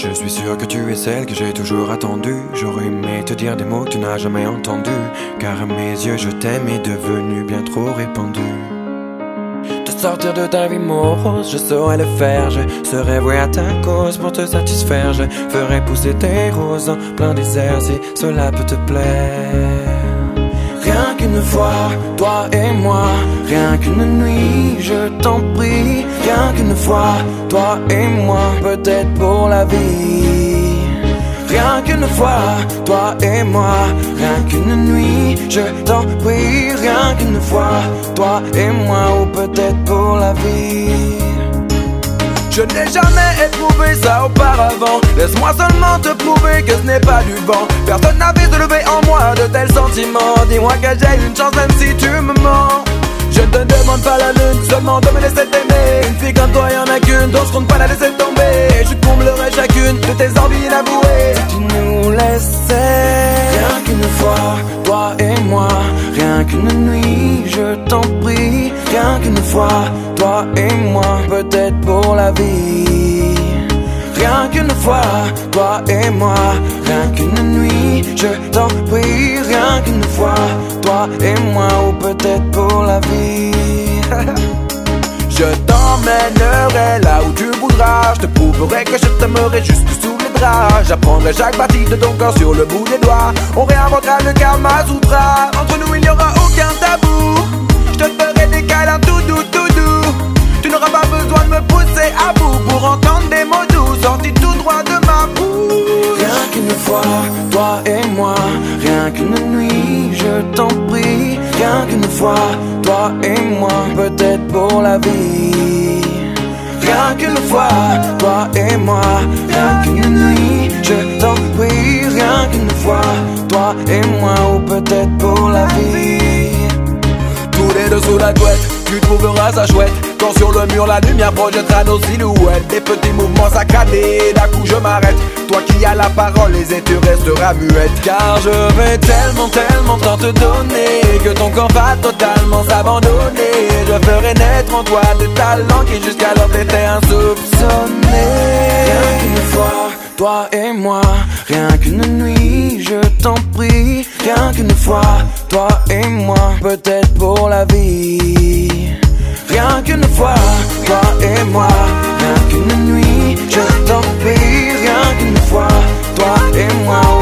Je suis sûr que tu es celle que j'ai toujours attendue. J'aurais aimé te dire des mots que tu n'as jamais entendus, car à mes yeux je t'aime est devenu bien trop répandu. Te sortir de ta vie morose, je saurais le faire. Je serais voué à ta cause pour te satisfaire. Je ferais pousser tes roses en plein désert si cela peut te plaire. Rien qu'une fois, toi et moi, rien qu'une nuit, je t'en prie. Rien qu'une fois, toi et moi, peut-être pour la vie. Rien qu'une fois, toi et moi, rien qu'une nuit, je t'en prie. Rien qu'une fois, toi et moi, ou peut-être pour la vie. Je n'ai jamais éprouvé ça auparavant. Laisse-moi seulement te prouver que ce n'est pas du vent. Personne n'avait soulevé en moi de tels sentiments. Dis-moi que j'ai une chance même si tu me mens. Je ne te demande pas la lune, seulement de me laisser t'aimer. Une fille comme toi y'en a qu'une, donc je compte pas la laisser tomber. Je comblerai chacune de tes envies inavouées. Si tu nous laissais, rien qu'une fois, toi et moi, rien qu'une nuit, je t'en prie. Rien qu'une fois, toi et moi, peut-être pour la vie. Rien qu'une fois, toi et moi, rien qu'une nuit, je t'en prie. Rien qu'une fois, toi et moi, ou peut-être pour la vie. Je t'emmènerai là où tu voudras. Je te prouverai que je t'aimerai jusque sous les draps. J'apprendrai chaque partie de ton corps sur le bout des doigts. On réinventera le Kama Sutra. Entre nous il n'y aura aucun tabou. Je te ferai des câlins tout doux, tout doux. Tu n'auras pas besoin de me pousser à bout pour entendre des mots doux sortis tout droit de ma bouche. Rien qu'une fois, toi et moi, rien qu'une nuit, je t'en prie. Rien qu'une fois, toi et moi, peut-être pour la vie. Rien qu'une fois, toi et moi, rien qu'une nuit, je t'en prie. Rien qu'une fois, toi et moi, ou peut-être pour la vie. Tous les deux sous la couette, tu trouveras ça chouette. Quand sur le mur la lumière projettera nos silhouettes. Des petits mouvements saccadés, d'un coup je m'arrête. Toi qui as la parole, les et tu resteras muette. Car je vais tellement, tellement tant te donner que ton corps va totalement s'abandonner. Je ferai naître en toi des talents qui jusqu'alors t'étaient insoupçonnés. Rien qu'une fois, toi et moi, rien qu'une nuit, je t'en prie. Rien qu'une fois, toi et moi, peut-être pour la vie. Rien qu'une fois, toi et moi, rien qu'une nuit, je t'en prie. Rien qu'une fois, toi et moi.